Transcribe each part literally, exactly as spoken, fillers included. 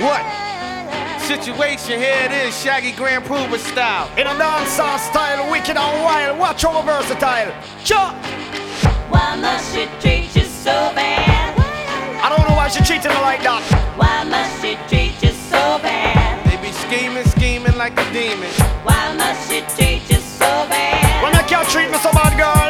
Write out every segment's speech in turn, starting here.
What? Situation here it is, Shaggy Grand Proover style. In a dancehall style, wicked and wild. Watch how versatile. Cha! Why must she treat you so bad? I don't know why she treating me like that. Why must she treat you so bad? They be scheming, scheming like a demon. Why must she treat you so bad? When I can't treat me so bad, girl.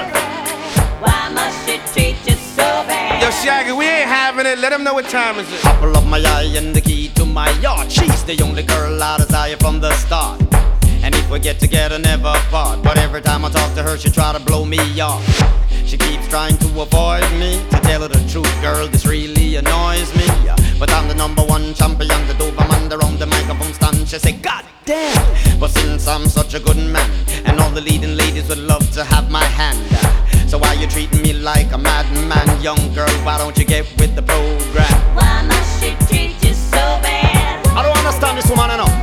Why must she treat you so bad? Yo, Shaggy, we ain't having it. Let them know what time is it. Apple of my eye and the key to my heart. She's the only girl I desire from the start. And if we get together, never part. But every time I talk to her, she try to blow me off. She keeps trying to avoid me. To tell her the truth, girl, this really annoys me. But I'm the number one champion, the Doberman around the microphone stand. She say, God damn. But since I'm such a good man, and all the leading ladies would love to have my hand, so why you treating me like a madman? Young girl, why don't you get with the program? Why must she treat you so bad? I don't understand this woman enough.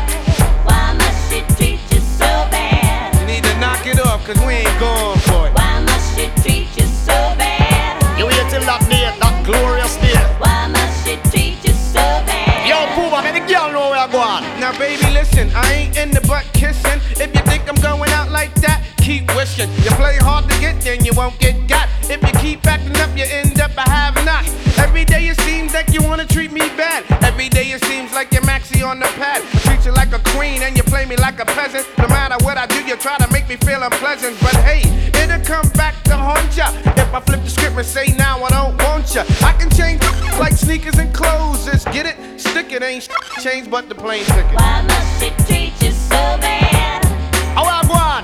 Why must she treat you so bad? You need to knock it off, cause we ain't going for it. Why must she treat you so bad? You wait till that day, that glorious day. Why must she treat you so bad? Yo, Pooba, make the girl know where I go on. Now, baby, listen, I ain't in the butt kissing. If you think I'm going out like that, keep wishing. You play hard to get, then you won't get got. If you keep acting up, you end up a have-not. Every day it seems like you wanna treat me bad. Every day it seems like you're maxi on the pad. I treat you like a queen and you play me like a peasant. No matter what I do, you try to make me feel unpleasant. But hey, it'll come back to haunt ya if I flip the script and say now I don't want ya. I can change like sneakers and clothes. Just get it, stick it, ain't change but the plane ticket. Why must she treat you so bad? How I go on?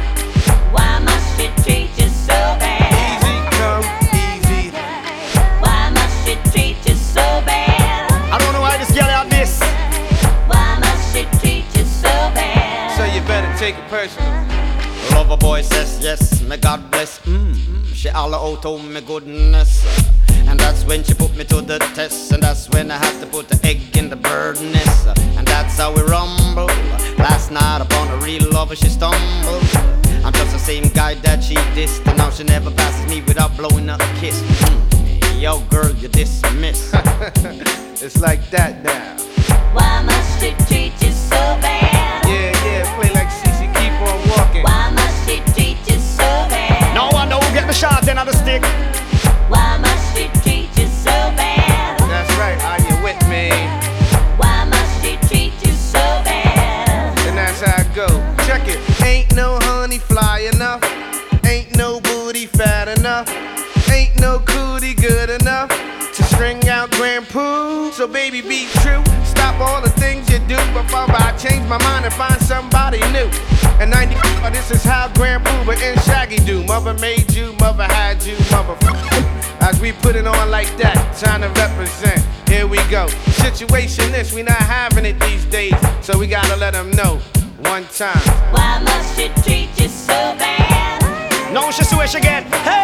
Why must she treat you so bad? Easy come easy. Why must she treat you so bad? I don't know why this girl had this. Why must she treat you so bad? So you better take it personal. Lover boy says yes, may God bless. Mm, she all out oh my goodness. And that's when she put me to the test. And that's when I had to put the egg in the bird's nest. And that's how we rumble. Last night upon a real lover she stumbled. I'm just the same guy that she dissed. And now she never passes me without blowing a kiss. Mm, yo girl, you dismiss. It's like that now. Why must she treat you so bad? Yeah, yeah, play like Cece, keep on walking. Why must she treat you so bad? No one know who get the shot end of the stick. Why must she treat you so bad? That's right, are you with me? Why must she treat you so bad? And that's how it go. Check it. Ain't no honey fly enough. Ain't no booty fat enough. Ain't no cootie good enough to string out Grand Poo. So baby, be true. Stop all the things you do before I change my mind and find somebody new. And ninety-four, this is how Grand Pooba and Shaggy do. Mother made you, mother had you, mother. As we put it on like that, trying to represent. Here we go. Situation is, we not having it these days. So we gotta let them know one time. Why must she treat you so bad? No, she swear she get. Hey!